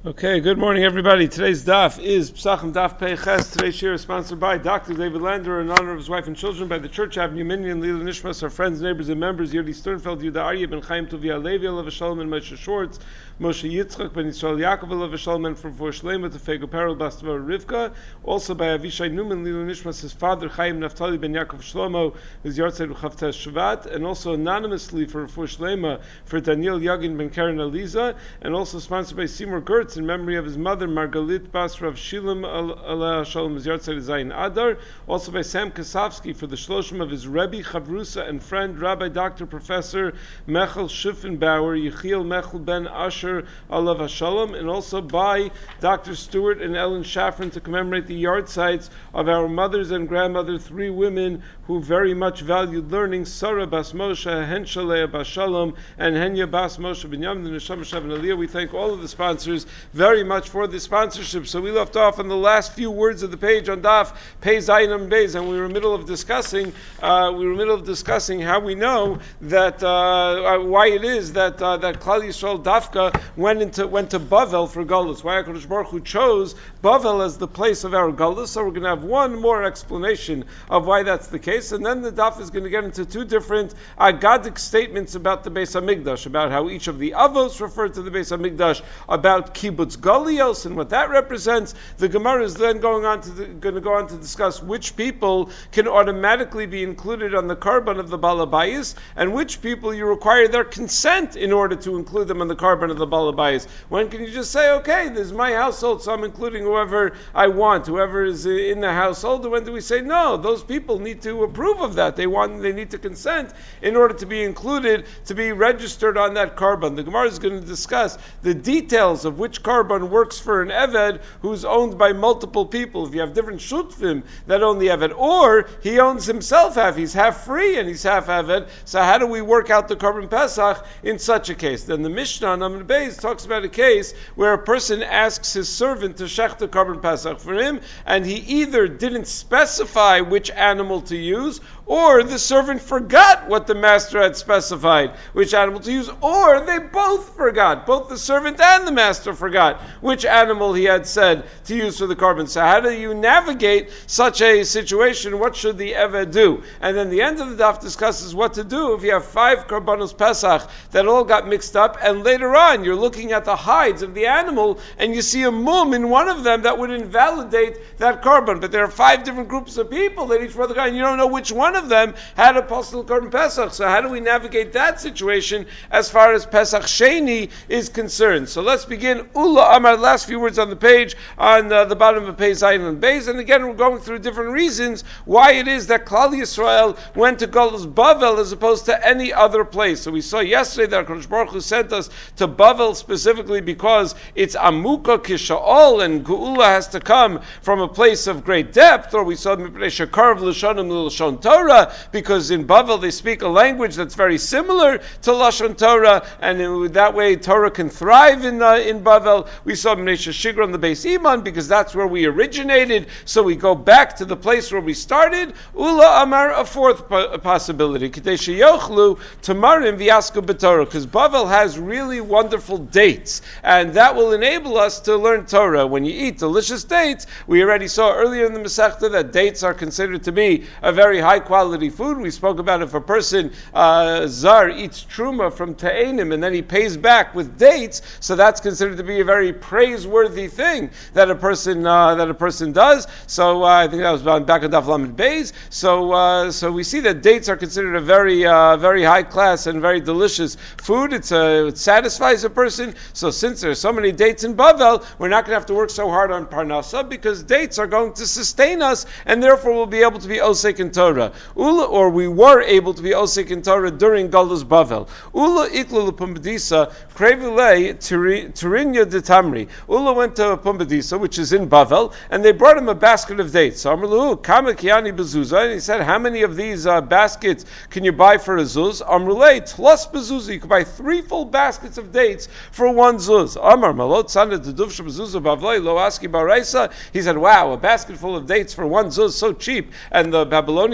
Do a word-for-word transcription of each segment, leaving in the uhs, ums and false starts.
Okay, good morning everybody. Today's daf is Psachim Daf Pei Ches. Today's shir is sponsored by Doctor David Lander in honor of his wife and children, by the Church Avenue Minyan, Lila Nishmas, our friends, neighbors, and members, Yodi Sternfeld, Yuda Arya, Ben Chaim Tovia Levi, Olav Shalom, and Moshe Schwartz, Moshe Yitzchak, Ben Yisrael Yaakov, Olav Shalom, and from For Shlema to Fego Perel, Bastava Rivka, also by Avishai Newman, Lila Nishmas, his father, Chaim Naftali, Ben Yaakov Shlomo, his Yartzeit Chavtes Shvat, and also anonymously for For Shlema, for Daniel Yagin, Ben Karen Aliza, and also sponsored by Seymour Gertz in memory of his mother, Margalit Bas Rav Shilam Allah Shalom Yartzeit Zayin Adar, also by Sam Kasavsky for the shloshim of his Rebbe, Chavrusa, and friend, Rabbi Doctor Professor Mechel Schiffenbauer, Yechiel Mechel Ben Asher Allah Shalom, and also by Doctor Stewart and Ellen Shafran to commemorate the yard sites of our mothers and grandmother, three women who very much valued learning, Sarah Bas Moshe, Henshaleh Bas Shalom, and Henya Bas Moshe Ben Yam, the Neshama Shavan Aliyah. We thank all of the sponsors very much for the sponsorship. So we left off on the last few words of the page on Daf Pei Zayin and Beis, and we were in the middle of discussing. Uh, we were in the middle of discussing how we know that uh, why it is that uh, that Klal Yisrael Dafka went into went to Bavel for Galus. Why HaKadosh Baruch Hu chose Bavel as the place of our Galus. So we're going to have one more explanation of why that's the case, and then the Daf is going to get into two different Agadic statements about the Beis Hamikdash, about how each of the Avos referred to the Beis Hamikdash, about Kibbutz Galios and what that represents. The Gemara is then going on to the, going to go on to discuss which people can automatically be included on the carbon of the Balabayas, and which people you require their consent in order to include them on the carbon of the Balabayas. When can you just say, okay, this is my household, so I'm including whoever I want, whoever is in the household? And when do we say, no, those people need to approve of that. They want, they need to consent in order to be included, to be registered on that carbon. The Gemara is going to discuss the details of which carbon works for an Eved who's owned by multiple people. If you have different Shutfim that own the Eved, or he owns himself half, he's half free and he's half Eved, so how do we work out the carbon Pesach in such a case? Then the Mishnah on Amud Beis talks about a case where a person asks his servant to shech the carbon Pesach for him, and he either didn't specify which animal to use, or the servant forgot what the master had specified, which animal to use, or they both forgot. Both the servant and the master forgot which animal he had said to use for the carbon. So how do you navigate such a situation? What should the Eved do? And then the end of the daf discusses what to do if you have five karbanos Pesach that all got mixed up, and later on you're looking at the hides of the animal and you see a mum in one of them that would invalidate that carbon. But there are five different groups of people that each brother got, and you don't know which one of them had a postal carbon Pesach. So how do we navigate that situation as far as Pesach Sheni is concerned? So let's begin. Ula Amar, last few words on the page, on uh, the bottom of Pei Zayin and Beis. And again, we're going through different reasons why it is that Klal Yisrael went to Galus Bavel as opposed to any other place. So we saw yesterday that HaKadosh Baruch Hu sent us to Bavel specifically because it's Amuka Kisha'ol, and Geula has to come from a place of great depth. Or we saw Mipnei Shekarv L'shonim L'Lashon Torah, because in Bavel they speak a language that's very similar to Lashon Torah, and in, that way Torah can thrive in uh, in Bavel. We saw Mnesha Shigra on the Beis Iman because that's where we originated, so we go back to the place where we started. Ula Amar, a fourth po- possibility, Kadesh Yochlu Tamarim V'Yasku B'Torah, because Bavel has really wonderful dates, and that will enable us to learn Torah. When you eat delicious dates, we already saw earlier in the Masechta that dates are considered to be a very high quality food. We spoke about if a person uh, Zar eats Truma from Ta'anim and then he pays back with dates, so that's considered to be a very praiseworthy thing that a person uh, that a person does. So uh, I think that was back on Daf Lamed Beis. So uh, so we see that dates are considered a very uh, very high class and very delicious food. It's uh, it satisfies a person. So since there's so many dates in Bavel, we're not going to have to work so hard on Parnasa, because dates are going to sustain us, and therefore we'll be able to be Osek in Torah. Ula, or we were able to be Osek in Torah during Galus Bavel. Ula iklu l'pumbedisa krevulei Turinya de Tamri. Ula went to Pumbedisa, which is in Bavel, and they brought him a basket of dates. So Amrulu kama kiani bezuzah, and he said, how many of these uh, baskets can you buy for a zuz? Amrulei tlos bezuzah, you can buy three full baskets of dates for one zuz. Amar malot sana deduvsha bezuzah bavlei lo aski baraisa. He said, wow, a basket full of dates for one zuz, so cheap, and the Babylonians aren't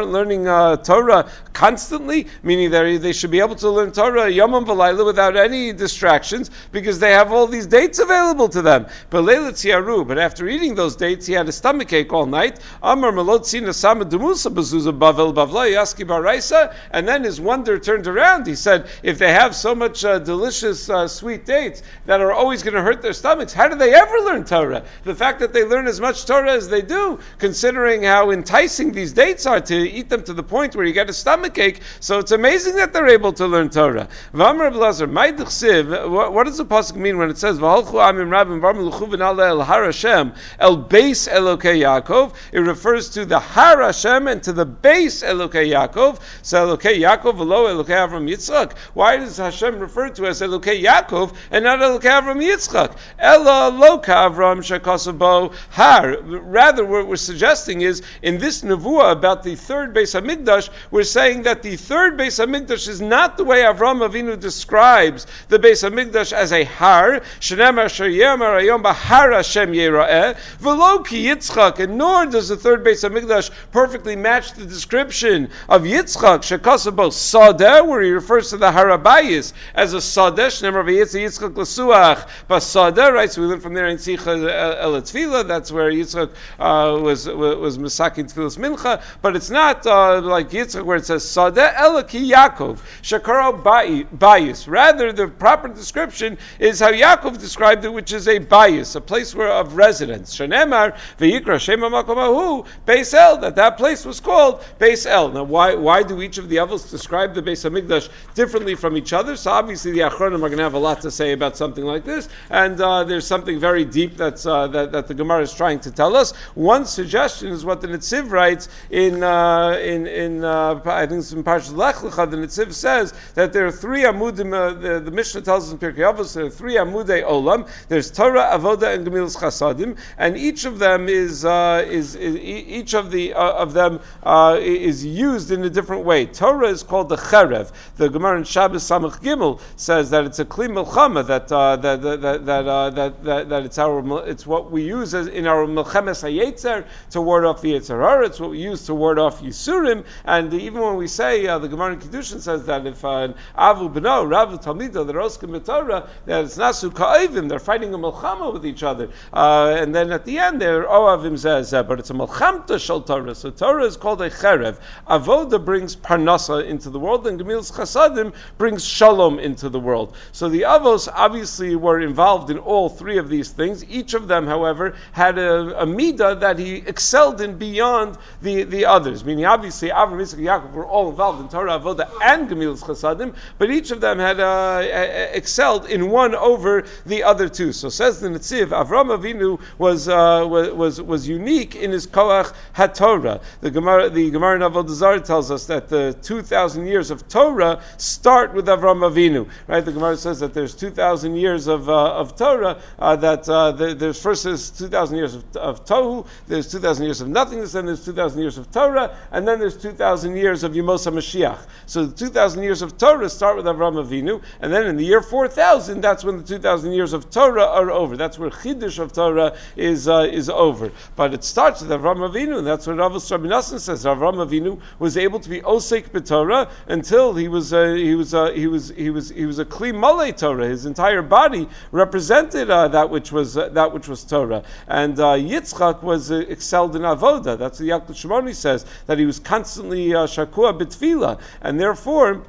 aren't learning uh, Torah constantly, meaning that they should be able to learn Torah Yomam V'Layla without any distractions, because they have all these dates available to them. But Leila Tziaru, but after eating those dates, he had a stomach ache all night. Amar Melot Sina Sama Demusa Bazuza Bavel Bavla Yaski Baraisa, and then his wonder turned around. He said, if they have so much uh, delicious uh, sweet dates that are always going to hurt their stomachs, how do they ever learn Torah? The fact that they learn as much Torah as they do, considering how enticing these dates are to eat them to the point where you get a stomach ache, so it's amazing that they're able to learn Torah. V'amar Blazer, my d'chsiv, what does the pasuk mean when it says V'halchu amim rabim v'armeluchu v'nala el har Hashem el beis Elokei Yaakov? It refers to the har Hashem and to the beis Elokei Yaakov. So Elokei Yaakov v'lo Elokei Avram Yitzchak. Why does Hashem refer to as Elokei Yaakov and not Elokei Avram Yitzchak? Ela loka Avram shekasabo har. Rather, what we're suggesting is in this nevuah about the third Beis Hamikdash, we're saying that the third Beis Hamikdash is not the way Avram Avinu describes the Beis Hamikdash as a har. Shenemar sheyemar ayom bahar Hashem yera'eh v'lo ki Yitzchak, and nor does the third Beis Hamikdash perfectly match the description of Yitzchak shekasabo sadeh, where he refers to the harabayis as a sadeh. Shenemar v'yitzah Yitzchak l'suach basadeh. Right, so we learn from there in Sicha El Tefillah. That's where Yitzchak uh, was was masakin Tefillas Mincha, but it's not uh, like Yitzchak where it says Sadeh Elaki Yaakov Shakaro Bayis. Rather, the proper description is how Yaakov described it, which is a bayis, a place where of residence. Shenemar v'yikra shema makom ahu Beis El. That that place was called Beis El. Now, why why do each of the avos describe the Beis Hamikdash differently from each other? So obviously the Achronim are going to have a lot to say about something like this, and uh, there's something very deep that's uh, that that the Gemara is trying to tell us. One suggestion is what the Netziv writes in uh, in in uh, I think it's in Parshas Lech Lecha. The Netziv says that there are three amudim. Uh, the, the Mishnah tells us in Pirkei Avos there are three amudei olam. There's Torah, Avoda, and Gemilas Chasadim, and each of them is uh, is, is each of the uh, of them uh, is used in a different way. Torah is called the Cherev. The Gemara in Shabbos Samach Gimel says that it's a kli milchama, that uh, that that that, uh, that that that it's our it's what we use as in our milchemes hayetzer to ward off the Yetzer Hara. It's what we use to ward off Yisurim. And even when we say uh, the Gemara in Kiddushin says that if uh, an avu beno, ravu talmido, they're oskim b'Torah, that it's nasu ka'avim, they're fighting a milchama with each other. Uh, and then at the end they're oavim zeh, but it's a milchamta shel Torah. So Torah is called a cherev. Avoda brings parnasa into the world, and Gemilas Chasadim brings shalom into the world. So the avos obviously were involved in all three of these things. Each of them, however, had a, a midah that he excelled in beyond the, the others. Meaning, obviously, Avram, Yitzchak, and Yaakov were all involved in Torah, Avoda, and Gemilas Chasadim, but each of them had uh, excelled in one over the other two. So says the Netziv, Avram Avinu was uh, was was unique in his koach haTorah. The Gemara, the Gemara in Avodah Zarah tells us that the two thousand years of Torah start with Avram Avinu. Right? The Gemara says that there's two thousand years of uh, of Torah. Uh, that uh, the, there's first is two thousand years of, of Tohu. There's two thousand years of nothingness. Then there's two thousand years of Torah, and then there's two thousand years of Yemos HaMashiach. So the two thousand years of Torah start with Avram Avinu, and then in the year four thousand, that's when the two thousand years of Torah are over. That's where Chiddush of Torah is uh, is over. But it starts with Avram Avinu, and that's what Rav Rabbi Nassan says. Avram Avinu was able to be osek b'Torah until he was uh, he was uh, he was he was he was a kli malei Torah. His entire body represented uh, that which was uh, that which was Torah. And uh, Yitzchak was uh, excelled in avoda. That's what Yaakov Shimoni says, that he was constantly uh, shakua b'tefillah, and therefore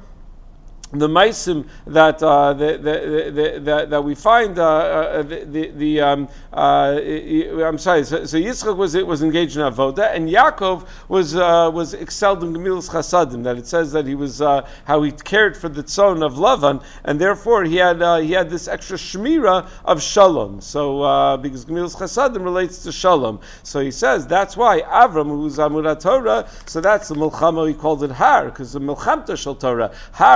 the maisim that uh, the, the, the, the, that we find uh, uh, the the, the um, uh, I'm sorry. So, so Yitzchak was was engaged in avoda, and Yaakov was uh, was excelled in Gemilas Chasadim. That it says that he was uh, how he cared for the tzon of Lavan, and therefore he had uh, he had this extra shmira of shalom. So uh, because Gemilas Chasadim relates to shalom, so he says that's why Avram, who's Amud Torah, so that's the milchama. He called it Har, because the milchamta shel Torah. Har is a place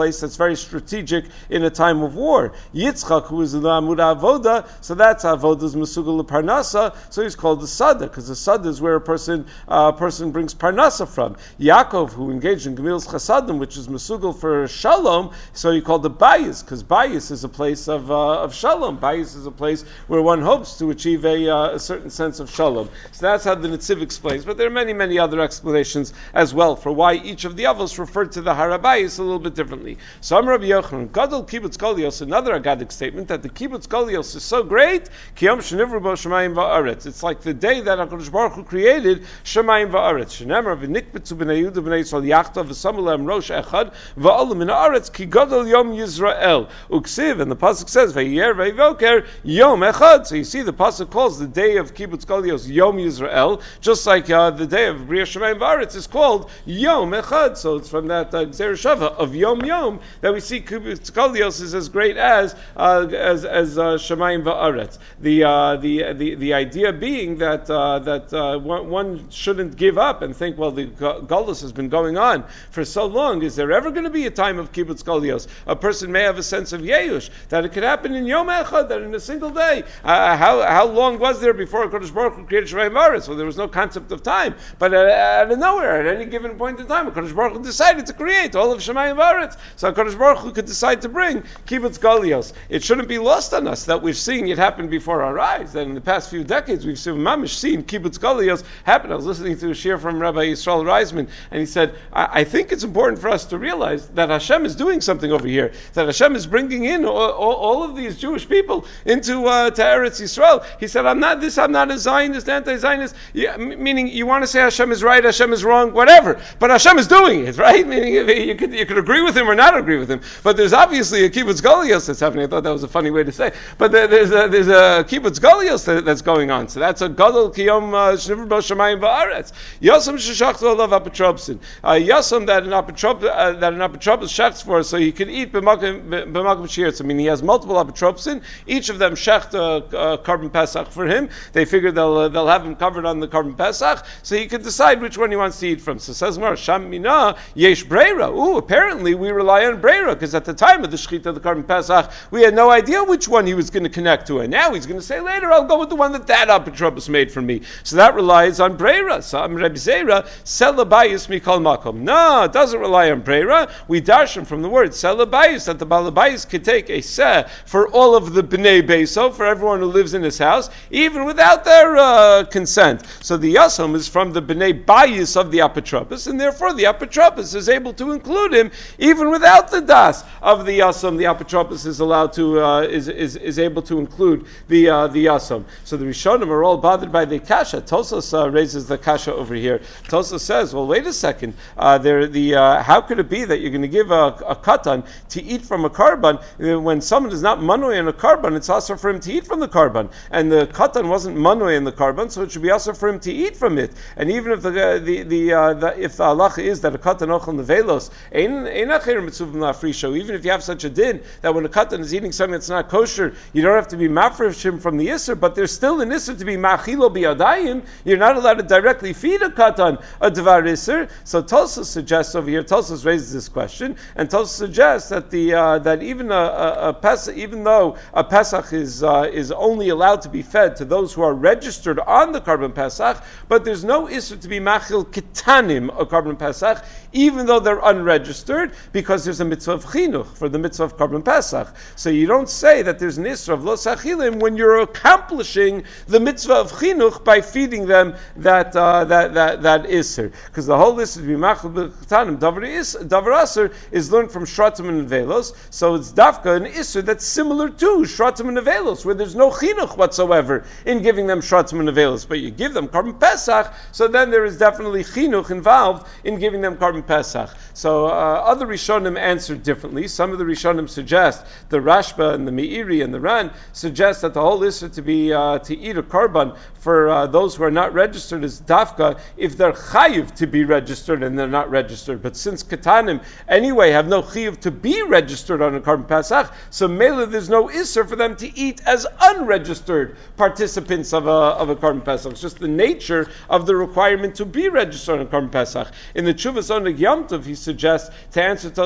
place that's very strategic in a time of war. Yitzchak, who is the Amud Avoda, so that's Avoda's Mesugal Parnasa, so he's called the Sada, because the Sada is where a person uh, person brings Parnasa from. Yaakov, who engaged in Gemil's Chasadim, which is Mesugal for Shalom, so he called the Bayis, because Bayis is a place of uh, of Shalom. Bayis is a place where one hopes to achieve a, uh, a certain sense of Shalom. So that's how the Netziv explains, but there are many, many other explanations as well for why each of the Avos referred to the Harabayis a little bit differently. So I'm Rabbi Yochanan, Gadol Kibbutz Golios, another Agadic statement that the Kibbutz Golios is so great, Kiyom Shenivru Bo Shemayim Va'aretz. It's like the day that HaKadosh Baruch Hu created Shemayim Va'aretz. Shenemar v'nikbetzu b'nei Yehuda b'nei Yisrael yachtav v'samulem rosh echad v'alu min ha'aretz ki Gadol Yom Yisrael. Uksiv, and the pasuk says Vayiyer Vayivoker Yom Echad. So you see the pasuk calls the day of Kibbutz Golios Yom Yisrael, just like uh, the day of Bria Shemayim Va'aretz is called Yom Echad. So it's from that uh, Gzer Shava of Yom Yom that we see Kibbutz Golios is as great as uh, as as uh, Shemayim Va'aretz. The uh, the the the idea being that uh, that uh, one, one shouldn't give up and think, well, the Golus has been going on for so long. Is there ever going to be a time of Kibbutz Golios? A person may have a sense of Yeush that it could happen in Yom Echad, that in a single day. Uh, how how long was there before HaKadosh Baruch Hu created Shemayim Va'aretz? Well, there was no concept of time, but uh, out of nowhere, at any given point in time, HaKadosh Baruch Hu decided to create all of Shemayim Va'aretz. So HaKadosh Baruch Hu could decide to bring Kibbutz Golios. It shouldn't be lost on us that we're seeing it happen before our eyes. That in the past few decades we've seen mamish seen Kibbutz Golios happen. I was listening to a shir from Rabbi Yisrael Reisman, and he said, I, I think it's important for us to realize that Hashem is doing something over here. That Hashem is bringing in all, all, all of these Jewish people into uh, to Eretz Yisrael. He said, I'm not this, I'm not a Zionist, anti-Zionist. Yeah, m- meaning you want to say Hashem is right, Hashem is wrong, whatever. But Hashem is doing it, right? Meaning you could you could agree with him or not agree with him. But there's obviously a Kibbutz Golios that's happening. I thought that was a funny way to say. But there, there's a, there's a Kibbutz Golios that, that's going on. So that's a Gadol Kiyom Shnivur Bo Shemayim Va'aretz. Yosem Sheshachtu Olav Apotropsin. Yosem that an apotrop uh, that an apotropos shechts for, so he can eat b'makom b'makom shiritz. I mean, he has multiple apotropsin. Each of them shecht a uh, uh, carbon pesach for him. They figure they'll uh, they'll have him covered on the carbon pesach, so he can decide which one he wants to eat from. So says Mar Sham Mina Yesh Breira. Ooh, apparently we rely on Breira because at the time of the shechita of the carbon pesach, we had no idea which one he was going to connect to, and now he's going to say later, I'll go with the one that that apotropos made for me. So that relies on Breira. So I'm Rebbe Zera Selabayis Mikol Makom. No, it doesn't rely on Breira. We darshan from the word Selabayis that the Balabayis could take a seh for all of the Bnei Beiso, for everyone who lives in his house, even without their uh, consent. So the Yasam is from the Bnei Bayis of the apotropos, and therefore the apotropos is able to include him even without the das of the Yasam. The apotropos is allowed to uh, is, is is able to include the uh, the Yasam. So the Rishonim are all bothered by the kasha. Tosos uh, raises the kasha over here. Tosos says, well, wait a second. Uh, there the uh, how could it be that you're going to give a, a katan to eat from a carbon when someone is not manoi in a carbon? It's also for him to eat from the carbon, and the katan wasn't manoi in the carbon, so it should be also for him to eat from it. And even if the uh, the the, uh, the if the halacha is that a katan ochel nevelos ein ein acher mitzuvim la'afrisho, even if you have such a din that when a katan is eating something that's not kosher, you don't have to be mafresh him from the isser, but there's still an isser to be machilo biyadayim. You're not allowed to directly feed a katan a dvar isser. So Tosos suggests over here, Tosos raises this question, and Tosos suggests that the uh, that even a, a, a pesach, even though a pesach is uh, is only allowed to be fed to those who are registered on the carbon pesach, but there's no isser to be machil ketanim a carbon pesach, even though they're unregistered, because there's a mitzvah of chinuch for the mitzvah of carbon pesach. So you don't say that there's an isser of lo sachilim when you're accomplishing the mitzvah of chinuch by feeding them that uh, that that that isser, because the whole isser to be machil ketanim davar aser is learned from shratim and nevelos. So it's dafka an isser that's similar to shratim and nevelos, where there's no chinuch whatsoever in giving them shratim and nevelos, but you give them carbon pesach, so then there is definitely chinuch involved in giving them carbon pesach. So uh, other Rishonim answer differently. Some of the Rishonim suggest, the Rashba and the Meiri and the Ran suggest that the whole issue to be uh, to eat a carbon for uh, those who are not registered is dafka if they're chayiv to be registered and they're not registered. But since ketanim anyway have no chayiv to be registered on a carbon pesach, so mele there's no isser for them to eat as unregistered participants of a of a carbon pesach. It's just the nature of the requirement to be registered on a carbon pesach. In the Chuvas Oneg Yom Tov, he suggests to answer Tosos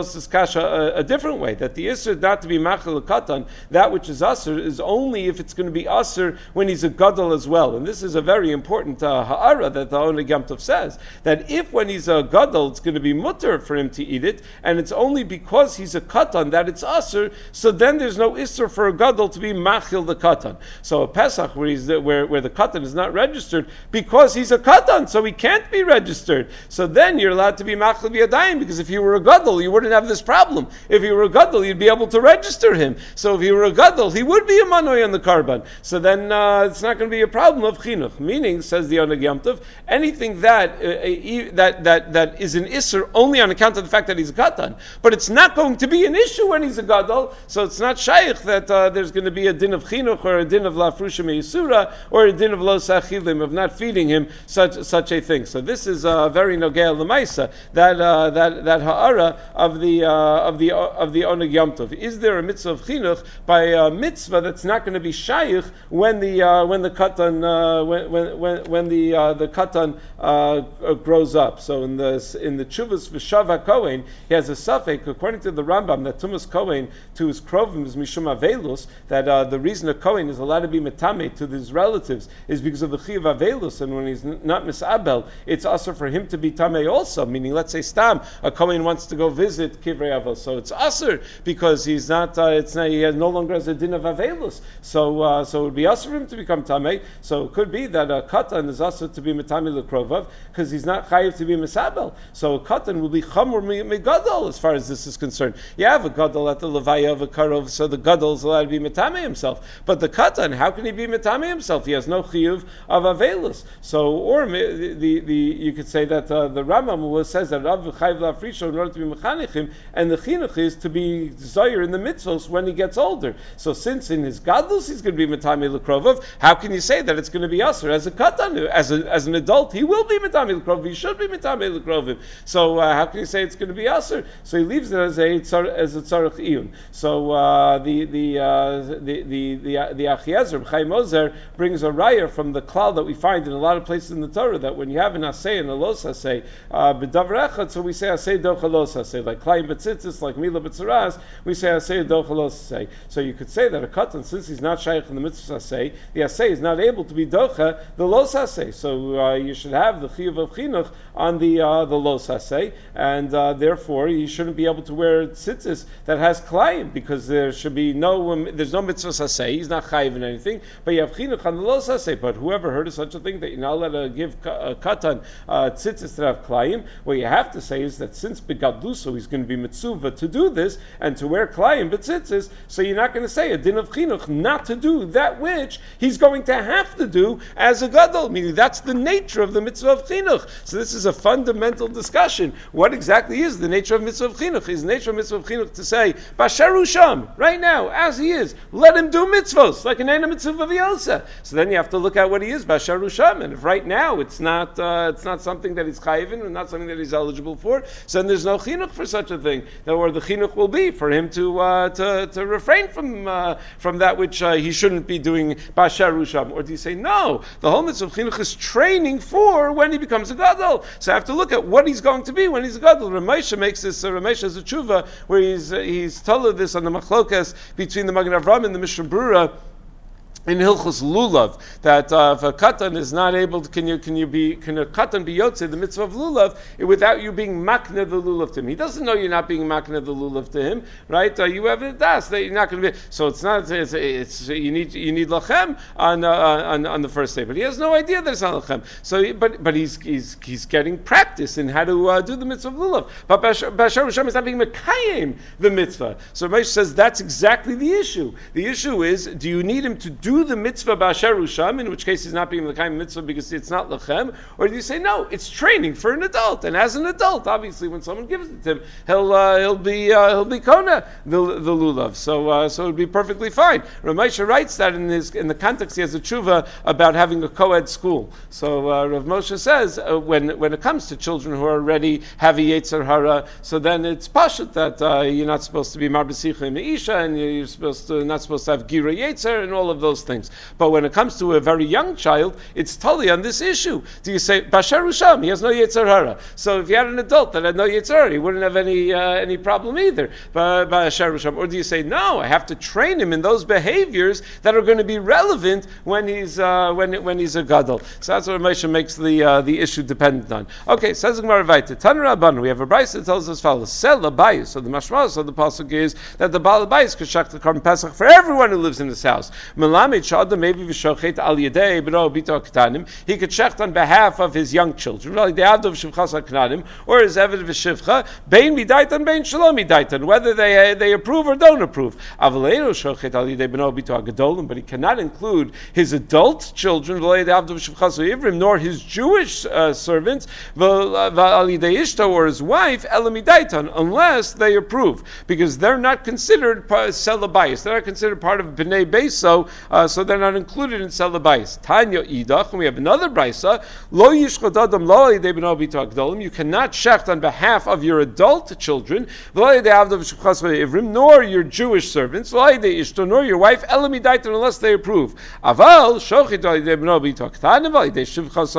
Tosfos kasha a, a different way, that the Isser not to be machil katan, that which is Asr, is only if it's going to be Asr when he's a Gadol as well. And this is a very important uh, ha'ara that the Oneg Yom Tov says, that if when he's a Gadol, it's going to be mutter for him to eat it, and it's only because he's a katan that it's Asr, so then there's no Isser for a Gadol to be machil the katan. So a Pesach where, he's the, where, where the katan is not registered, because he's a katan, so he can't be registered. So then you're allowed to be machil b'yadayim, because if you were a Gadol, you wouldn't have this problem. If you were a Gadol, you'd be able to register him. So if he were a Gadol, he would be a manoi on the karban. So then uh, it's not going to be a problem of chinuch. Meaning, says the Oneg Yom Tov, anything that uh, that that that is an isser only on account of the fact that he's a katan, but it's not going to be an issue when he's a Gadol. So it's not shaykh that uh, there's going to be a din of chinuch or a din of lafrusha meisura or a din of lo sachilim of not feeding him such such a thing. So this is uh, very nogea l'maisa, that uh, that that ha'ara of the uh, of the uh, of the Oneg Yom Tov. Is there a mitzvah of chinuch by a mitzvah that's not going to be shaykh when the uh, when the katan uh, when when when the uh, the katan uh, grows up? So in the in the Chuvas V'Shava Kohen, he has a suffix according to the Rambam that Tumas Kohen to his krovim is mishum avelus, that uh, the reason a Kohen is allowed to be metame to his relatives is because of the chiv avelus, and when he's n- not misabel, it's also for him to be tamei also. Meaning, let's say stam a Kohen wants to go visit kivrei avos, so it's aser because he's not. Uh, it's not. He has no longer has a din of avelus. So uh, so it would be aser for him to become tamei. So it could be that a katan is aser to be metame lekrovav because he's not chayiv to be misabel. So a katan will be chamur megadol as far as this is concerned. You have a gadol at the levaya of a karov, so the gadol is allowed to be metame himself. But the katan, how can he be metame himself? He has no chiyuv of avelus. So or the the, the you could say that uh, the Rambam says that Rav chayiv lafrisho in order to be mechanichim, and the chinuch is to be zoyer in the mitzvos when he gets older. So since in his gadlus he's going to be metame lekrovav, how can you say that it's going to be aser as a katan? As a, as an adult, he will be metame lekrovav. He should be metame lekrovav. So uh, how can you say it's going to be aser? So he leaves it as a as a tzarich iyun. So uh, the the uh, the the the the Achiezer Chaim Ozer brings a raya from the klal that we find in a lot of places in the Torah, that when you have an asay and a los asay uh, b'davar echad, so we say asay docha los asay, like klayim betzitzis, like mila betzaras, we say asay docha los asay. So you could say that a katan, since he's not shaykh in the mitzvah asay, the asay is not able to be docha the los asay. So uh, you should have the chiyuv of chinuch on the uh, the los asay, and uh, therefore you shouldn't be able to wear tzitzis that has klayim, because there should be no um, there's no mitzvah asay. He's not chayiv in anything, but you have chinuch on the los asay. But whoever heard of such a thing that you're not allowed to give a katan uh, tzitzis that have klayim? What you have to say is that since begadluso he's going to be mitzvah to do this and to wear klayim betzitzis, so you're not going to say a din of chinuch not to do that which he's going to have to do as a gadol. Meaning that's the nature of the mitzvah of chinuch. So this is a fundamental discussion. What exactly is the nature of mitzvah of chinuch? Is the nature of mitzvah of chinuch to say basharu sham right now as he is, let him do mitzvos like an ena mitzvah of Yosef. So then you have to look at what he is basharu sham, and if right now it's not uh, it's not something that he's chayiv in and not something that he's eligible for, so then there's no chinuch for such a thing. Where the chinuch will be for him to uh, to, to refrain from uh, from that which uh, he shouldn't be doing basharu sham. Or do you say no? The whole mitzvah of chinuch is training for when he becomes a gadol. So I have to look at what he's going to be when he's a gadol. Ramesha makes this. Uh, Ramesha has a tshuva where he's uh, he's told this on the machlokas between the Magen Avraham and the Mishnah Brura in Hilchos Lulav, that uh, if a katan is not able to, can you can you be can a katan be yotze the mitzvah of lulav without you being makne the lulav to him? He doesn't know you're not being makne the lulav to him, right? Uh, you have a das that you're not going to be. So it's not. It's, it's you need you need lachem on, uh, on on the first day, but he has no idea that it's not lachem. So, but but he's he's he's getting practice in how to uh, do the mitzvah of lulav. But Bashar Hashem is not being mekayim the mitzvah. So Ramesh says that's exactly the issue. The issue is, do you need him to do the mitzvah b'asher sham, in which case he's not being the kind of mitzvah because it's not lechem, or do you say no, it's training for an adult, and as an adult, obviously, when someone gives it to him, he'll uh, he'll be uh, he'll be kona the the lulav, so uh, so it'll be perfectly fine. Ramesha writes that in his in the context he has a tshuva about having a co-ed school. So uh, Rav Moshe says uh, when when it comes to children who are already have a yetzer hara, so then it's pashut that uh, you're not supposed to be marbesicha in isha, and you're supposed to not supposed to have gira yetzer and all of those things. things. But when it comes to a very young child, it's totally on this issue. Do you say Basher Usham? He has no Yetzer Hara. So if you had an adult that had no Yetzer Hara, he wouldn't have any uh, any problem either. But Basher Usham, or do you say no? I have to train him in those behaviors that are going to be relevant when he's uh, when when he's a gadol. So that's what Moshe makes the uh, the issue dependent on. Okay, says the Gemara Vayta. Tanu Rabban. We have a brayso that tells us as follows: Sel labayis. So the mashmalos of the pasuk is that the Baal Bayis could shach the Korban Pesach for everyone who lives in this house. Melamed shada maybe v'shochet al yedei b'ro bito ketanim. He could shecht on behalf of his young children, like the avdov shivchas ketanim, or his eved v'shivcha, bein midaitan, bein shalom midaitan, whether they uh, they approve or don't approve. Avaleinu shochet al yedei b'ro bito gadolim, but he cannot include his adult children, v'lo yedei avdov shivchas ivrim, nor his Jewish uh, servants, v'al yedei ishto, or his wife, elamidaitan, unless they approve, because they're not considered selabayis. They're not considered part of bnei beso, uh, so they're not included in selabayis. Tanya idach, and we have another brayso: lo yishchot adam lo yedei b'no bito agdolim. You cannot shecht on behalf of your adult children, v'lo yedei avdov shivchas ivrim, nor your Jewish servants, v'lo yedei ishto, nor your wife, elamidaitan, unless they approve. Aval shochit yedei b'no bito ketanim, v'lo yedei shivchas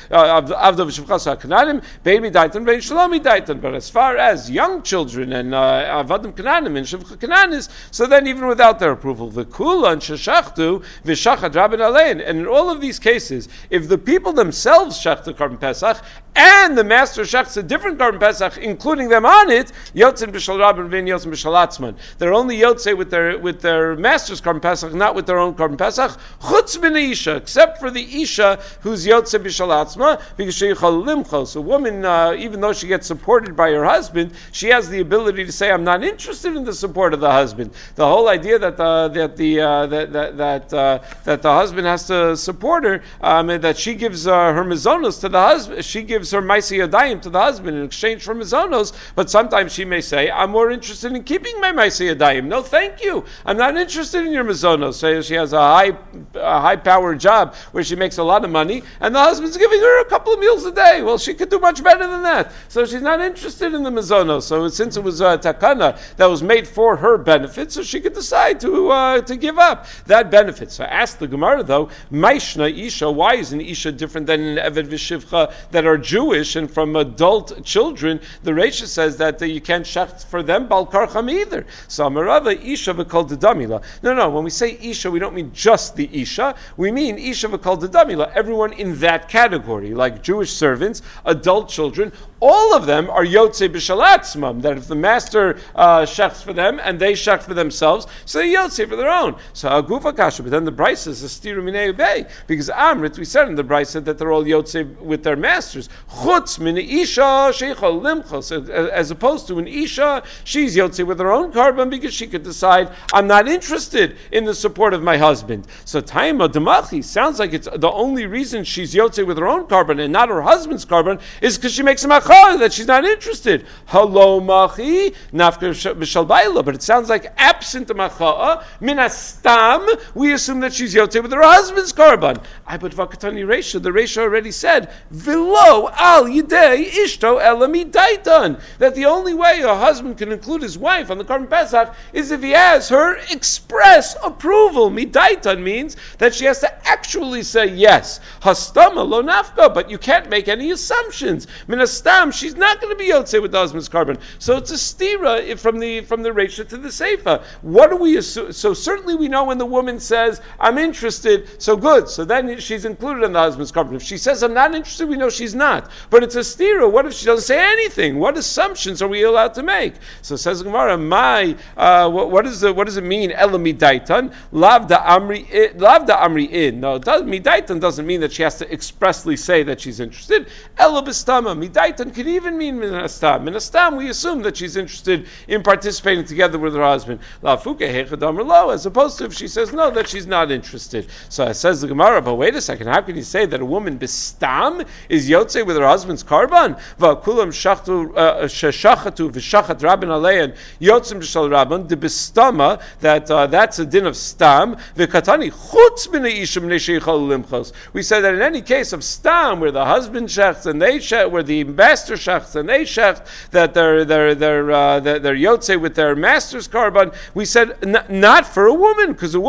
avdov shivchas ketanim, bein midaitan, bein shalom midaitan. But as far as young children and avadim kananim and shivcha kananis, so then even without their approval, the kula and sheshachtu v'shachat rabin alein. And in all of these cases, if the people themselves shach the Korban Pesach and the master shachs a different Korban Pesach, including them on it, yotzin b'shal rabin v'in yotzin b'shal atzman. They're only yotze with their with their master's Korban Pesach, not with their own Korban Pesach. Chutz min isha, except for the isha who's yotze b'shal atzma, because she yichol limchos. A woman, uh, even though she gets supported by her husband, she has the ability to say, "I'm not interested in the support of the husband." The whole idea that uh, that the uh, that that that, uh, that the husband has to support her, um, and that she gives uh, her mizonos to the husband, she gives her maisei yadayim to the husband in exchange for mizonos. But sometimes she may say, "I'm more interested in keeping my maisei yadayim." No, thank you. I'm not interested in your mizonos. So she has a high a high powered job where she makes a lot of money, and the husband's giving her a couple of meals a day. Well, she could do much better than that. So she's not interested in the mizonos. So since it was a takana that was made for her benefit, so she could decide to uh, to give up that benefit. So ask the Gemara though, Maishna Isha, why is an Isha different than an Eved v'Shivcha that are Jewish and from adult children? The Reisha says that uh, you can't shecht for them Bal Karcham either. So Amarava Isha v'Kol Dedamila. No, no, when we say Isha, we don't mean just the Isha. We mean Isha v'Kol Dedamila, everyone in that category, like Jewish servants, adult children, all of them are Yotze B'Shalatzmam, that if the master uh, shechts for them and they shecht for themselves, so they Yotze for their own. So Agufa Kasha, but then the Brisa is a Stiru Minei Ubei, because Amrit, we said in the Brisa that they're all Yotze with their masters. Chutz Min Isha Sheichol Limchos, as opposed to an Isha, she's Yotze with her own carbon because she could decide, I'm not interested in the support of my husband. So Taima Demachi, sounds like it's the only reason she's Yotze with her own carbon and not her husband's carbon is because she makes a machah that she's not interested. Hello, machi, nafka b'shal bayla, but it sounds like absent a macha'a, min astam, we assume that she's yotze with her husband's carbon. I but vakatani reisha, the reisha already said, v'lo al yidei ishto elami daitan, that the only way a husband can include his wife on the Korban Pesach is if he has her express approval. Midaitan means that she has to actually say yes. Hastama lo nafka, but you can't make any assumptions. Min astam, she's not going to be yotze with the husband's carbon. So it's a stira from the from the Reisha to the Seifa. What do we assume? So certainly we know when the woman says, I'm interested, so good. So then she's included in the husband's carbon. If she says, I'm not interested, we know she's not. But it's a stira. What if she doesn't say anything? What assumptions are we allowed to make? So says Gemara, my, uh, what, what, is the, what does it mean? Ela midaitan, lav da amri, lav da amri in. No, does, midaitan doesn't mean that she has to expressly say that she's interested. Ela bistama, midaitan can even mean minastam. Minastam, we assume that she's interested in participating together with her husband. La fuke hechadam lo, as opposed to if she says no, that she's not interested. So it says the Gemara, but wait a second, how can you say that a woman bistam is yotze with her husband's carbon? Va'kulam shachtu sheshachatu v'shachat rabin alein yotzim b'shal rabin de bistama, that uh, that's a din of stam v'katani chutz b'nei ishim nesheichal limchos. We said that in any case of stam, where the husband shechts and they shecht, where the master shechts and they shecht, that they're they're they're uh, they're, they're yotze with their master's carbon. We said n- not for a woman, because a woman is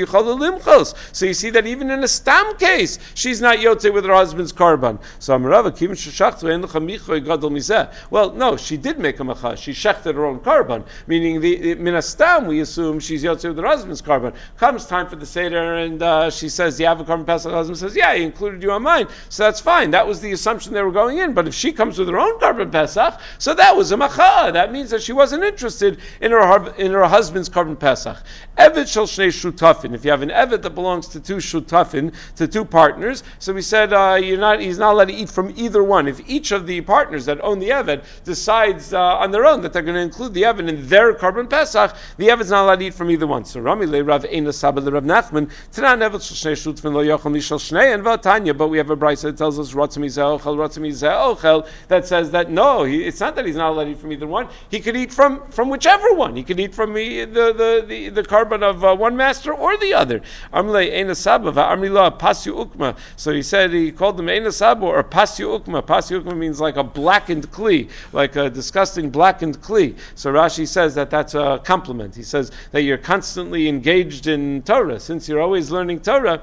So you see that even in a stam case, she's not yotze with her husband's korban. So well, no, she did make a macha. She shechted her own korban, meaning the minastam. We assume she's yotze with her husband's korban. Comes time for the seder, and uh, she says, "Do you have a korban pesach?" Her husband says, "Yeah, he included you on mine." So that's fine. That was the assumption they were going in. But if she comes with her own korban pesach, so that was a macha. That means that she wasn't interested in her in her husband's korban pesach. Evet shel shnei shutafin. If you have an evet that belongs to two shutafin, to two partners, so we said uh, you're not. He's not allowed to eat from either one. If each of the partners that own the evet decides uh, on their own that they're going to include the evet in their korban pesach, the evet's not allowed to eat from either one. So Rami le Rav Eina Saba le Rav Nachman Tanan evet shel shnei shutafin lo yochel mishal shnei and v'atanya. But we have a brayso that tells us rotzim izeh ochel rotzim izeh ochel that says that no, he, it's not that he's not allowed to eat from either one. He could eat from, from whichever one. He could eat from the the the, the, the korban of uh, one master or the other. Amle Eina Saba v'amri lo pasyu ukma. So he said he called them Eina Saba or pasyu ukma. Pasyu ukma means like a blackened kli, like a disgusting blackened kli. So Rashi says that that's a compliment. He says that you're constantly engaged in Torah. Since you're always learning Torah,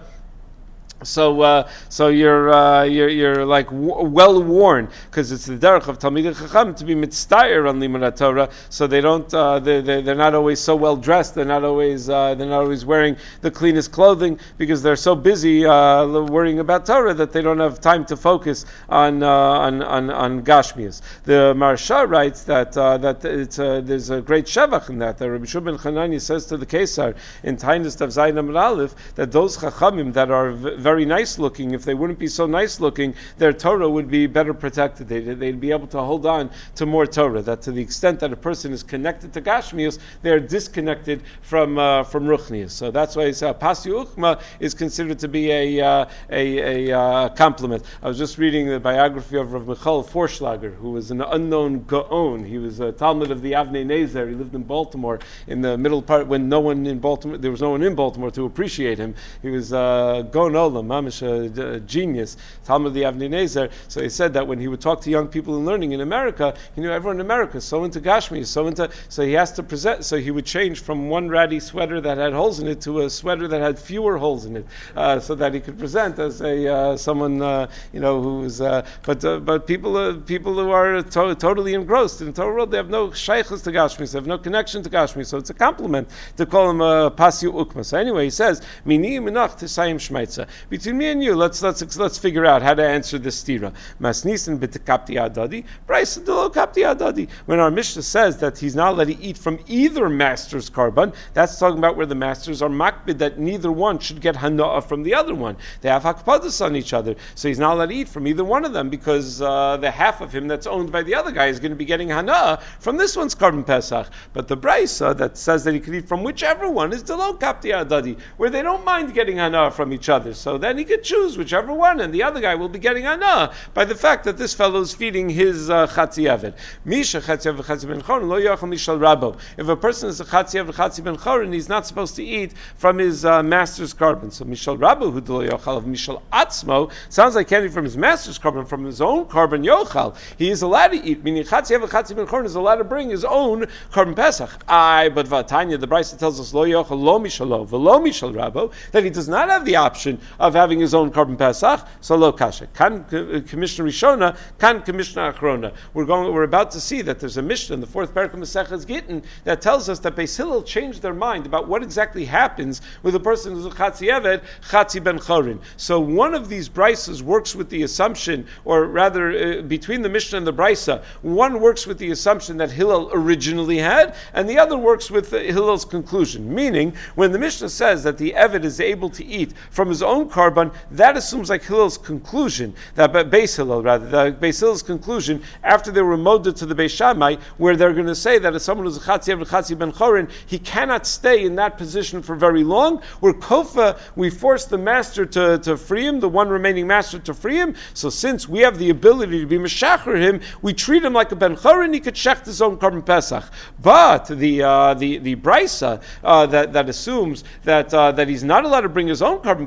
So, uh, so you're uh, you're you're like w- well worn, because it's the derech of Talmidei Chacham to be mitztayer on Limud Torah. So they don't uh, they they they're not always so well dressed. They're not always uh, they're not always wearing the cleanest clothing because they're so busy uh, worrying about Torah that they don't have time to focus on uh, on on, on Gashmias. The Maharsha writes that uh, that it's uh, there's a great shevach in that. That Rabbi Shua ben Chananya says to the Kesar in Tainus Tav Zayin Amud Aleph that those Chachamim that are v- very nice looking, if they wouldn't be so nice looking, their Torah would be better protected. They'd, they'd be able to hold on to more Torah. That to the extent that a person is connected to Gashmius, they're disconnected from uh, from Ruchnius. So that's why it's, uh, Pasyu Uchma is considered to be a uh, a, a uh, compliment. I was just reading the biography of Rav Michael Forschlager, who was an unknown Gaon. He was a Talmud of the Avnei Nezer. He lived in Baltimore in the middle part when no one in Baltimore, there was no one in Baltimore to appreciate him. He was uh, Gaon Olam, Mamish, a, a genius, Talmud of the Avnei Nezer. So he said that when he would talk to young people in learning in America, he knew everyone in America is so into Gashmi, so into, so he has to present, so he would change from one ratty sweater that had holes in it to a sweater that had fewer holes in it, uh, so that he could present as a uh, someone, uh, you know, who was, uh, but uh, but people uh, people who are to- totally engrossed in the Torah world, they have no shaykhs to Gashmi, they have no connection to Gashmi, so it's a compliment to call him a Pasyu Ukma. So anyway, he says, Mini minach tisayim shmeitza. Between me and you, let's let's let's figure out how to answer this stira. Masnisin b'tekapti adadi, brayso delo kapti adadi. When our Mishnah says that he's not allowed to eat from either master's korban, that's talking about where the masters are makbid that neither one should get hana'ah from the other one. They have hakpadas on each other, so he's not allowed to eat from either one of them because uh, the half of him that's owned by the other guy is going to be getting hana'ah from this one's korban pesach. But the brayso that says that he could eat from whichever one is delo kapti adadi, where they don't mind getting hana'ah from each other. So then he could choose whichever one, and the other guy will be getting hana'ah by the fact that this fellow is feeding his uh, chatzi eved. Misha chatzi eved chatzi ben chorin lo yochel mishal rabo. If a person is a chatzi eved chatzi ben chorin, he's not supposed to eat from his uh, master's korban. So mishal rabo hu lo yochel of mishal atzmo sounds like candy from his master's korban, from his own korban yochel. He is allowed to eat. Meaning chatzi eved chatzi ben chorin is allowed to bring his own korban pesach. I but vatanya the Brisa tells us lo yochel lo mishalo v'lo mishal rabo, that he does not have the option of having his own korban pesach. So lo kasha kan commissioner Rishona kan commissioner Achrona. We're going. We're about to see that there's a Mishnah in the fourth parak of Maseches Gittin that tells us that Beis Hillel changed their mind about what exactly happens with a person who's a chatzi eved chatzi ben chorin. So one of these brises works with the assumption, or rather uh, between the Mishnah and the brisa, one works with the assumption that Hillel originally had, and the other works with uh, Hillel's conclusion. Meaning, when the Mishnah says that the eved is able to eat from his own korban, that assumes like Hillel's conclusion, that Beis Hillel rather, that Beis Hillel's conclusion after they were moded to the Beis Shammai, where they're going to say that if someone who's a chatzi eved chatzi ben chorin, he cannot stay in that position for very long. Where kofa, we force the master to, to free him, the one remaining master to free him. So since we have the ability to be meshacher him, we treat him like a ben chorin. He could shecht his own korban pesach. But the uh, the the brisa uh, that that assumes that uh, that he's not allowed to bring his own korban pesach,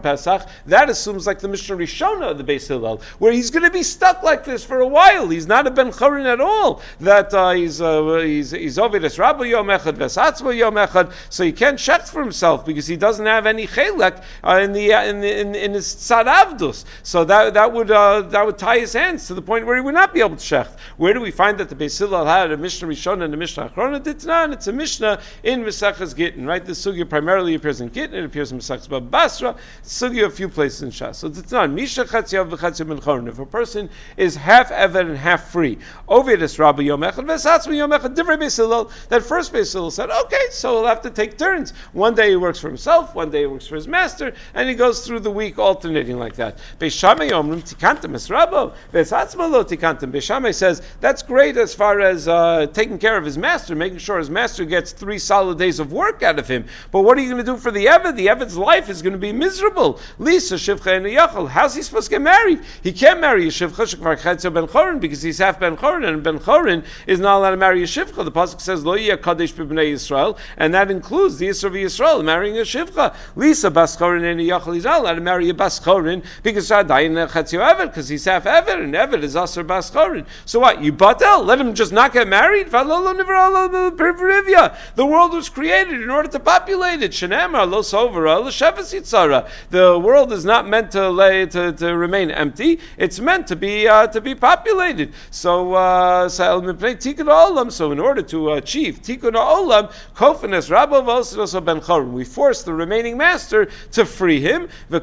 that assumes like the Mishnah Rishona of the Beis Hillel, where he's going to be stuck like this for a while. He's not a Ben Chorin at all. That uh, he's uh, he's he's Ovedes Rabba Yom Echad Vesatzma Yom Echad, so he can't shecht for himself because he doesn't have any chelek uh, in the uh, in the in, in his tzad avdus. So that that would uh, that would tie his hands to the point where he would not be able to shecht. Where do we find that the Beis Hillel had a Mishnah Rishona and a Mishnah Achrona? Ditnan, it's a Mishnah in Mesechus Gittin, right? The sugya primarily appears in Gittin, it appears in Mesechus Baba Basra, sugya a few places in Shas. So Ditnan, Misha Chatziyav v'Chatziyav Ben Chorin. If a person is half eved and half free, Ovedus Rabba Yom Echad Vesatzma Yom Echad, Divrei Beis Hillel, that first Beis Hillel said, okay, so he'll have to take turns. One day he works for himself, one day he works for his master, and he goes through the week alternating like that. Beis Shammai Omrim Tikantam Es Rabba Vesatzma Lo Tikantam. Beis Shammai says that's great as far as uh, taking care of his master, making sure his master gets three solid days of work out of him. But what are you going to do for the Eved? The Eved's life is going to be miserable. Lisa Shivcha and Yachal. How's he supposed to get married? He can't marry a Shivcha Shekvar Chetzel Ben Chorin because he's half Ben Chorin, and Ben Chorin is not allowed to marry a Shivcha. The pasuk says Lo Yeh Kadesh B'Bnei Yisrael, and that includes the Yisrael of Yisrael marrying a Shivcha. Lisa Bas Chorin and Yachal. He's not allowed to marry a Bas Chorin because Shadayin Chetzel Eved because he's half Eved, and Eved is Aser Bas Chorin. So what? You batel? Let him just not get married? The world was created in order to populate it. The world is not meant to lay to, to remain empty. It's meant to be uh, to be populated. So, uh, so in order to achieve tikkun ha'olam, kofenes rabba v'osos ben chorin, we force the remaining master to free him. And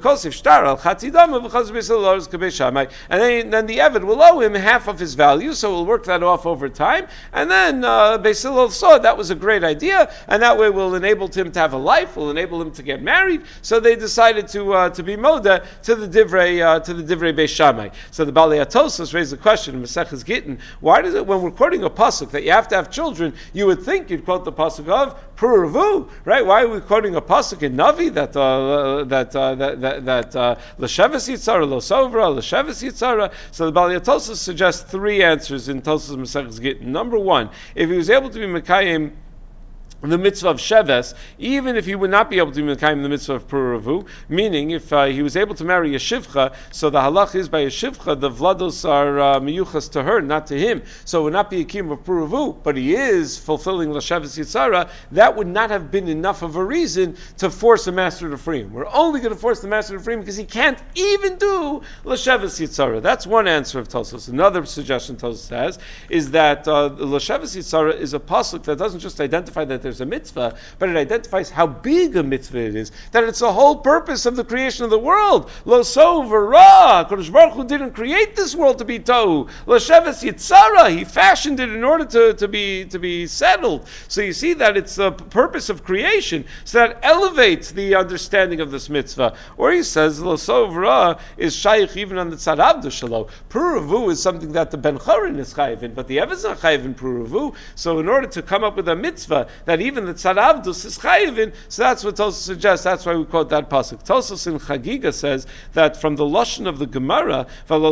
then, then the Eved will owe him half of his value, so we'll work that off over time. And then uh, Beis Hillel saw that was a great idea, and that way we'll enable him to have a life, we'll enable him to get married. So they decided to uh, to be moda to the divrei uh, to the divrei Beis Shammai. So the Balei Atosos raised the question in Mesechus Gittin: why does it, when we're quoting a pasuk that you have to have children, you would think you'd quote the pasuk of Puravu, right? Why are we quoting a pasuk in Navi that uh, that uh, that that that L'Sheves Yitzara Lo Sovra L'Sheves Yitzara? So the Balei Atosos suggests three answers in Tosos Mesechus Gittin. Number one, if he was able to be Mekayim the mitzvah of Sheves, even if he would not be able to be Mekayim the mitzvah of Puravu, meaning if uh, he was able to marry a Shivcha, so the halach is by a Shivcha, the Vlados are uh, miyuchas to her, not to him. So it would not be a Kiyum of Puravu, but he is fulfilling L'Sheves Yitzara. That would not have been enough of a reason to force a master to free him. We're only going to force the master to free him because he can't even do L'Sheves Yitzara. That's one answer of Tosos. Another suggestion Tosos has is that uh, L'Sheves Yitzara is a pasuk that doesn't just identify that there's a mitzvah, but it identifies how big a mitzvah it is, that it's the whole purpose of the creation of the world. Lo so v'ra, Kodesh Baruch Hu didn't create this world to be tohu. L'Sheves Yitzara, he fashioned it in order to, to be to be settled. So you see that it's the purpose of creation, so that elevates the understanding of this mitzvah. Or he says, Lo so v'ra is shaykh even on the tzad avdu shelo. Puravu is something that the Ben Chorin is chayiv in, but the Eved is not chayiv in Puravu. So in order to come up with a mitzvah that even the tzad avdus is chayivin, so that's what Tosos suggests. That's why we quote that pasuk. Tosos in Chagiga says that from the lashon of the Gemara,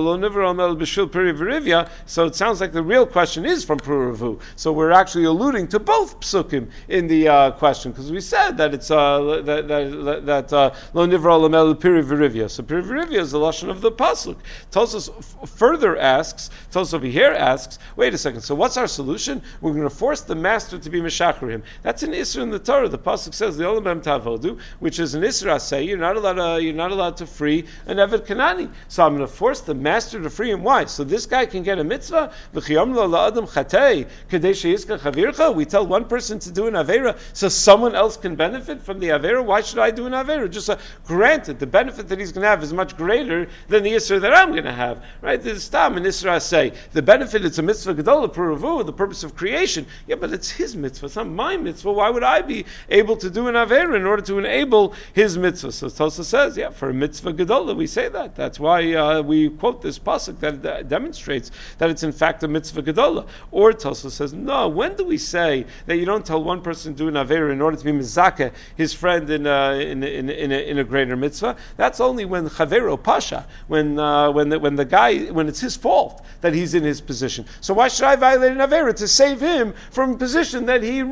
so it sounds like the real question is from Puravu. So we're actually alluding to both psukim in the uh, question, because we said that it's uh, that that that lo nivra lamel pirivirivia. So pirivirivia is the lashon of the pasuk. Tosos f- further asks, Tosos over here asks, wait a second. So what's our solution? We're going to force the master to be meshachar him. That's an isra in the Torah. The pasuk says the olam tavodu, which is an isra. Say you're not allowed to, you're not allowed to free an Eved Kanani. So I'm going to force the master to free him. Why? So this guy can get a mitzvah. We tell one person to do an avera, so someone else can benefit from the avera. Why should I do an avera? Just uh, granted, the benefit that he's going to have is much greater than the isra that I'm going to have. Right? The stam and isra say the benefit is a mitzvah gedola puravu, the purpose of creation. Yeah, but it's his mitzvah. It's not my mitzvah. Why would I be able to do an avera in order to enable his mitzvah? So Tosa says, yeah, for a mitzvah gedola we say that. That's why uh, we quote this pasuk that, that demonstrates that it's in fact a mitzvah gedola. Or Tosa says, no. When do we say that you don't tell one person to do an avera in order to be mizakeh his friend in a, in, in, in, a, in a greater mitzvah? That's only when chavero pasha, when uh, when the, when the guy when it's his fault that he's in his position. So why should I violate an avera to save him from a position that he recklessly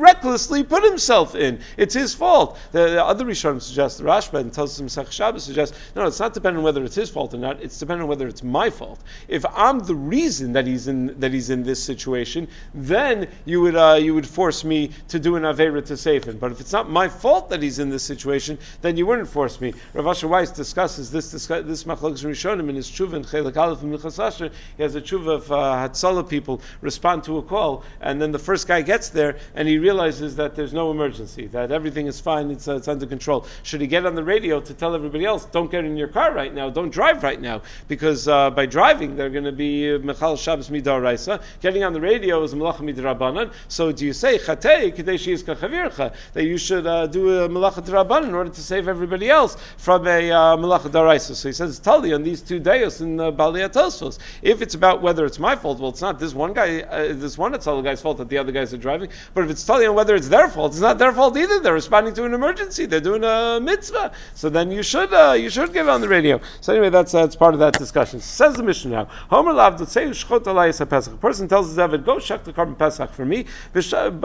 carelessly put himself in. It's his fault. The, the other Rishonim suggest, the Rashba and tells us Masech Shabbos suggests, no, it's not dependent on whether it's his fault or not. It's dependent on whether it's my fault. If I'm the reason that he's in that he's in this situation, then you would uh, you would force me to do an avera to save him. But if it's not my fault that he's in this situation, then you wouldn't force me. Rav Asher Weiss discusses this discuss, this machlokes Rishonim in his tshuva in Chelik Aleph and Minchas Asher. He has a tshuva of uh, Hatzalah people respond to a call, and then the first guy gets there and he realizes that there's no emergency, that everything is fine, it's, uh, it's under control. Should he get on the radio to tell everybody else, don't get in your car right now, don't drive right now, because uh, by driving they're going to be Mechal Shabbos Midaraisa. Getting on the radio is Malacha Midrabanan. So do you say Chatei Kedei Sheyizka Chavircha, that you should uh, do a Malacha Drabanan in order to save everybody else from a uh, Malacha Daraisa? So he says, Tali on these two days in uh, Balei Atosfos. If it's about whether it's my fault, well, it's not this one guy, uh, this one Hatzalah guy's fault that the other guys are driving. But if it's Tali on whether it's their fault, it's not their fault either. They're responding to an emergency. They're doing a mitzvah. So then you should uh, you should get on the radio. So anyway, that's that's part of that discussion. Says the Mishnah now. Homer lav say shchot alayis pesach. A person tells his David, go shech the carbon pesach for me. V'shachat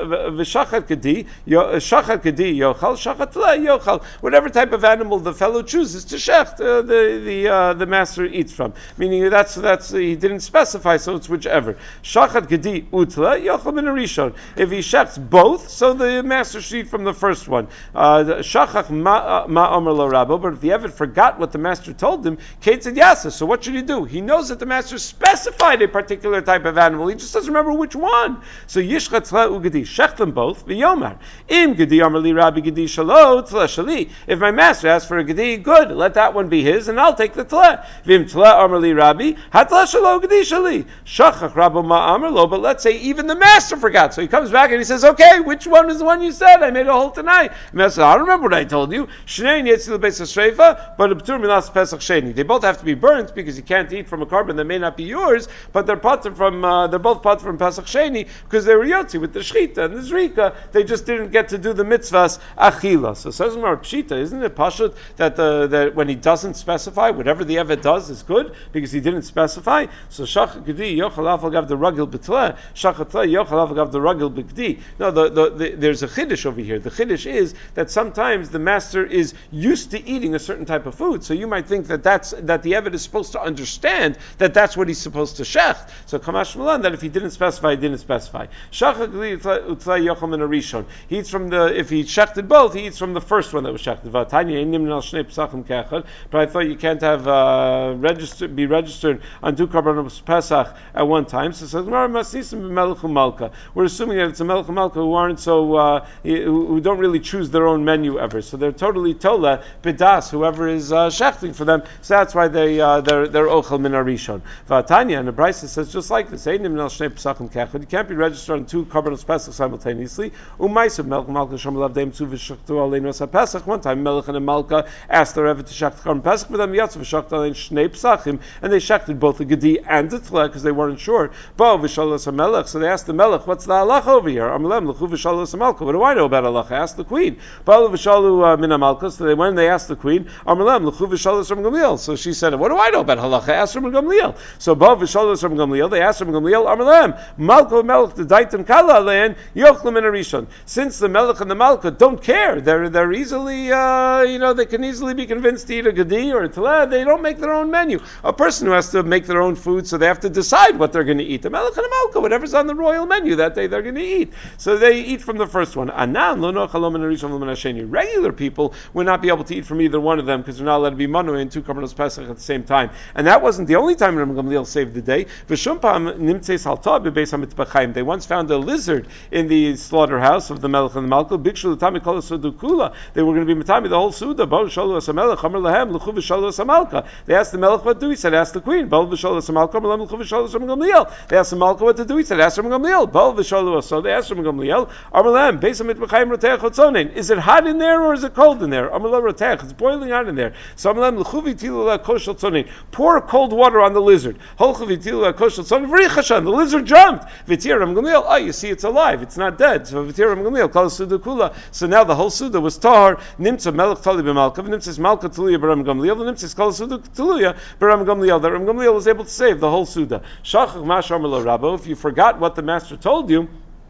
kedi, shachat kedi yochal, shachat le yochal. Whatever type of animal the fellow chooses to shech, uh, the the uh, the master eats from. Meaning that's that's uh, he didn't specify, so it's whichever. Shachat kedi utla yochal min rishon. If he shechs both, so the master should eat from the first one. Shachach ma ma omer lo rabo. But if the Eved forgot what the master told him, Kate said yasa. So what should he do? He knows that the master specified a particular type of animal. He just doesn't remember which one. So yishchat tzla ugedi, shech them both. V'yomar im gedi omer li rabbi gedi shalo tzla shali. If my master asks for a gedi, good, let that one be his, and I'll take the tzla. V'im tzla omer li rabbi hatla shalo gedi shali. Shachach rabo ma omer lo. But let's say even the master forgot. So he comes back and he says, okay, which one is the one you said? I made a hole tonight. The master says, I don't remember what I told you. Shnei yetzil beis hashreifa, but abtur milas pesach sheni. They both have to be burnt because you can't eat from a carbon that may not be yours, but they're potter from uh, they're both potter from pesach sheni because they were yotzi with the shchita and the zrika. They just didn't get to do the mitzvahs achila. So says Mar Pshita, isn't it pashut that the that when he doesn't specify, whatever the Eved does is good because he didn't specify. So shach gedi yochal afal gav the ragil betleh, shach tleh yochal afal gav the ragil begdi. No, the, the, the, there's a chiddush over here. The chiddush is that sometimes the master is used to eating a certain type of food, so you might think that that's that the Eved is supposed to understand that that's what he's supposed to shech. So kamash malan that if he didn't specify, he didn't specify. He eats from the if he shechted both, he eats from the first one that was shechted. But I thought you can't have uh, registered be registered on two karbanos pesach at one time. So we're assuming that it's a melech malka who aren't so uh, who, who don't really choose their own menu ever. So they're totally tola bidas whoever is uh, shechting for them. So that's why they uh, they're they're ochel min arishon. Vatanya and the Brisa says just like this. You can't be registered on two karbanos pesach simultaneously. Umaisu melech malka shomalav deim tzu v'shachtu aleinu pesach. One time melech and a malka asked their Rebbe to shech the karban pesach, but then yatzu v'shachtu alein shnei pesachim, and they shechted both the gedi and the tzla because they weren't sure. Bo v'shalos hamelech, so they asked the melech, what's the halacha over here? Amalem l'chu v'shalos hamalka. What do I know about halacha? Ask the queen. Bo v'shalu min hamalka. So they went and they asked the queen. Amalem l'chu v'shalos from Gamliel. So she said, what do I know about halacha? Ask from Gamliel. So bo v'shalos from Gamliel. They asked from Gamliel. Amalem malka melech the daitan kala alein yochlem in arishon. Since the melech and the malka don't care, they're they're easily uh, you know they can easily be convinced to eat a gedi or a tala. They don't make their own menu. A person who has to make their own food, so they have to decide what they're going to eat. The melech and the malka, whatever's on the royal menu that day, they're going to eat. So they eat from the first one. Anan lo nochal min arishon lo min hasheni. Regular people would not be able to eat from either one of them because they're not allowed to be manu and two karbanos pesach at the same time. And that wasn't the only time Rabbi Gamliel saved the day. V'shumpam nimtzeis halta bebeis hamitbachayim. They once found a lizard in the slaughterhouse of the melech and the malka. Bikshu l'tami kol kula. They were going to be mitami the whole suda. Bo shalu asamelech amar lahem l'chu v'shalu asamalka. They asked the melech what to do. He said, ask the queen. Bo v'shalu asamalka amar lahem l'chu v'shalu Rabbi Gamliel. They asked the malka what to do. He said, ask Rabbi Gamliel. Bo v'shalu aso. They asked Rabbi Gamliel. Amar lahem beis hamitbachayim roteach otzonin. Is it hot in there or is it cold in there? Amar lahem roteach. It's boiling hot in there. So amar lahem l'chu v'tilu la'kosh otzonin. Pour cold water on the lizard. Holchu v'tilu la'kosh otzonin. V'richashan. The lizard jumped. V'tir Rabbi Gamliel. Oh, you see, it's alive. It's not dead. So v'tir Rabbi Gamliel. Kol suda kula. So now the whole suda was tahar. Nimtza melech tali b'malka. Nimtzas malka tuluya b'Rabbi Gamliel. Nimtzas kol suda tuluya b'Rabbi Gamliel. That Rabbi Gamliel was able to save the whole suda. Shachach mashar lo Rabbo. If you forgot what the master told you,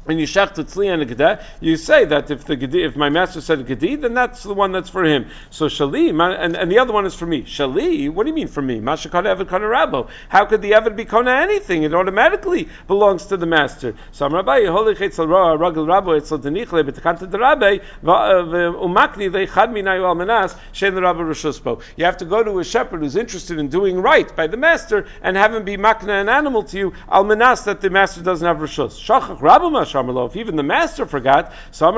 and you shech tzli and a gedeh, you say that if the gedeh, if my master said a gedeh, then that's the one that's for him. So shali, and, and the other one is for me. Shali, what do you mean for me? Masha kana eved kana rabbo. How could the eved be kana anything? It automatically belongs to the master. So I'm Rabbi Yeholich etzel roa ragel rabbo etzel denichle betakanta derabbe umakni leichad minayu almanas shein rabbo rishuspo. You have to go to a shepherd who's interested in doing right by the master and have him be makna an animal to you almanas that the master doesn't have rishus. Shachach rabbo mash. If even the master forgot,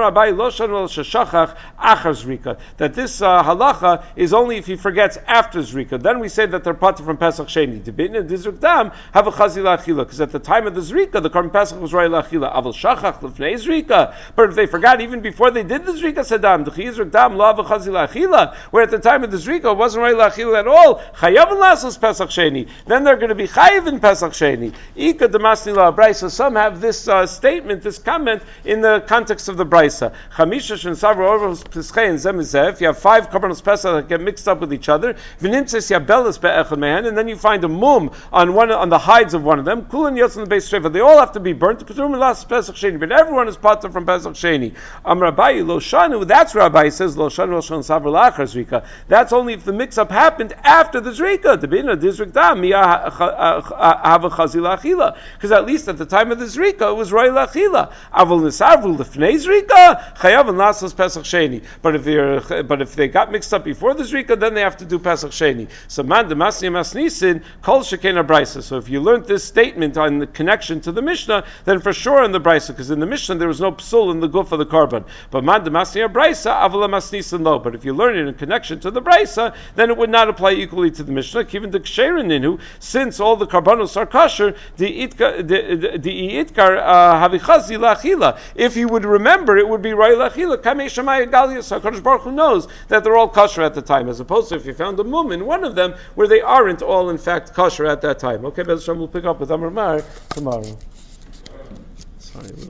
that this uh, halacha is only if he forgets after Zrika. Then we say that they're patur from Pesach Sheni. Have a chazila achila, because at the time of the Zrika, the Korban Pesach was roy lachila. Aval shachach lefnei Zrika. But if they forgot even before they did the Zrika, sadam d'chizruk dam lo have a chazila achila. Where at the time of the Zrika it wasn't roy lachila at all. Chayav lasos Pesach Sheni. Then they're going to be chayiv in Pesach Sheni. Ika demasni la brayso. Some have this uh, statement. This comment in the context of the Brisa. Chamisha shen savra orvos pischei and zemizeh. If you have five korbanos pesach that get mixed up with each other, v'nimtzes yabelas be'echad mehen, and then you find a mum on one on the hides of one of them. Kulan yotzon the base sheva. They all have to be burnt. But everyone is patur from Pesach Sheni. Am Rabbi lo shanu. That's Rabbi says lo shanu lo shanu savra la'achar zrika. That's only if the mix-up happened after the zrika. The bina dizrik dam miya have a chazila achila. Because at least at the time of the zrika it was roy lachila. Aval nisarvu lefnei zrika chayav and lasos Pesach Sheni. But if they but if they got mixed up before the zrika, then they have to do Pesach Sheni. So man demasni masnisin kol shekena brisa. So if you learned this statement on the connection to the Mishnah, then for sure in the brisa, because in the Mishnah there was no psul in the guf of the korban. But man demasni brisa aval masnisin lo. But if you learn it in connection to the brisa, then it would not apply equally to the Mishnah. Given the ksherin inhu, since all the karbanos are kosher, the itkar the the itkar havichaz. If he would remember, it would be Rai Lachila. Kamei Shemai Galias. HaKadosh Baruch Hu knows that they're all kosher at the time, as opposed to if you found a mum in one of them where they aren't all in fact kosher at that time. Okay, Bez Hashem, we'll pick up with Amar Mar tomorrow. Sorry.